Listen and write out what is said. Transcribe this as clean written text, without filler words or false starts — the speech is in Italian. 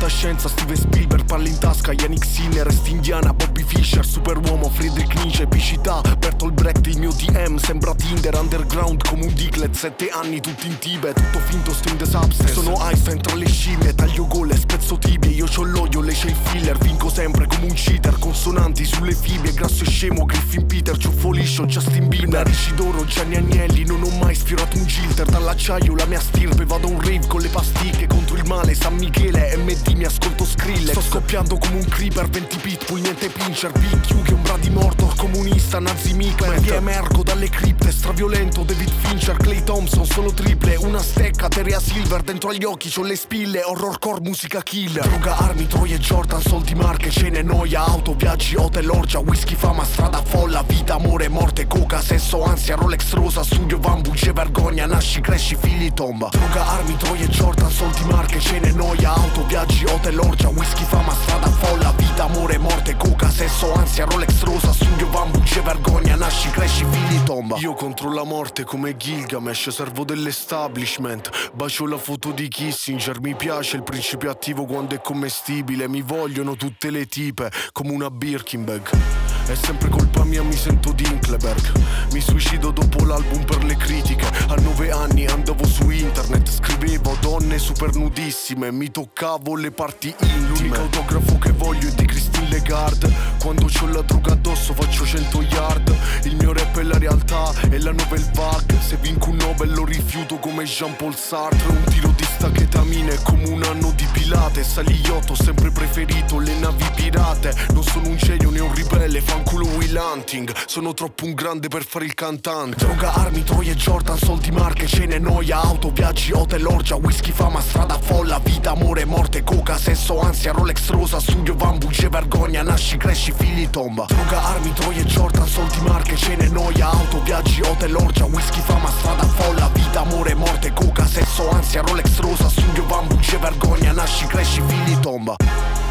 fantascienza, Steven Spielberg parla in tasca, Yannick Sinner, est indiana, Bobby Fischer, superuomo, Friedrich Nietzsche, epicità, Bertolt Brecht, il mio DM sembra Tinder, underground come un Diglett, 7 anni tutti in Tibet, tutto finto, sto in the substance, sono Einstein tra le scimmie, taglio gole, spezzo tibie, io c'ho l'olio, lei c'è il filler, vinco sempre come un cheater, consonanti sulle fibbie, grasso e scemo, Griffin Peter, ciuffo liscio, Justin Bieber, narici d'oro, Gianni Agnelli, non ho mai sfiorato un gilter, dall'acciaio la mia stirpe, vado a un rave con le pasticche, contro il male, San Michele, MD, mi ascolto Skrillex, sto scoppiando come un creeper, 20 pitbull, niente pincher, BQ che ombra di Mordor, comunista, nazi mica, via emergo dalle cripte, straviolento, David Fincher, Clay Thompson, solo triple, una stecca, Terea Silver, dentro agli occhi c'ho le spille, horrorcore, musica killer, droga, armi, troie, Jordan, soldi, marche, cene, noia, auto, viaggi, hotel, orgia, whisky, fama, strada, folla, vita, amore, morte, coca, sesso, ansia, Rolex rosa, studio, van, bugie, vergogna, nasci, cresci, figli, tomba, droga, armi, troie, Jordan, soldi, marche, cene, noia, auto, viaggi, hotel, orgia, whisky, fama, strada, folla, vita, amore, morte, coca, sesso, ansia, Rolex rosa, studio, van, bugie, vergogna, nasci, cresci, figli, tomba. Io contro la morte come Gilgamesh, servo dell'establishment, bacio la foto di Kissinger, mi piace il principio attivo quando è commestibile, mi vogliono tutte le tipe come una Birkin bag. È sempre colpa mia, mi sento Dinkleberg. Mi suicido dopo l'album per le critiche. A 9 anni andavo su internet, scrivevo donne super nudissime, mi toccavo le parti intime. L'unico autografo che voglio è di Christine Lagarde. Quando c'ho la droga addosso faccio 100 yard. Il mio rap è la realtà, è la novel vague. Se vinco un Nobel lo rifiuto come Jean-Paul Sartre. Un tiro di stachetamine è come un anno di Pilates. Aliotto, ho sempre preferito le navi pirate. Non sono un genio né un ribelle, fanculo Will Hunting. Sono troppo un grande per fare il cantante. Droga, armi, troie, Jordan, soldi, marche, cene, noia, auto, viaggi, hotel, orgia, whisky, fama, strada, folla, vita, amore, morte, coca, sesso, ansia, Rolex rosa, studio, van, bugie, vergogna, nasci, cresci, figli, tomba. Droga, armi, troie, Jordan, soldi, marche, cene, noia, auto, viaggi, hotel, orgia, whisky, fama, strada, folla, vita, amore, morte, coca, sesso, ansia, Rolex rosa, studio, van, bugie, vergogna, nasci, cresci, figli, tomba.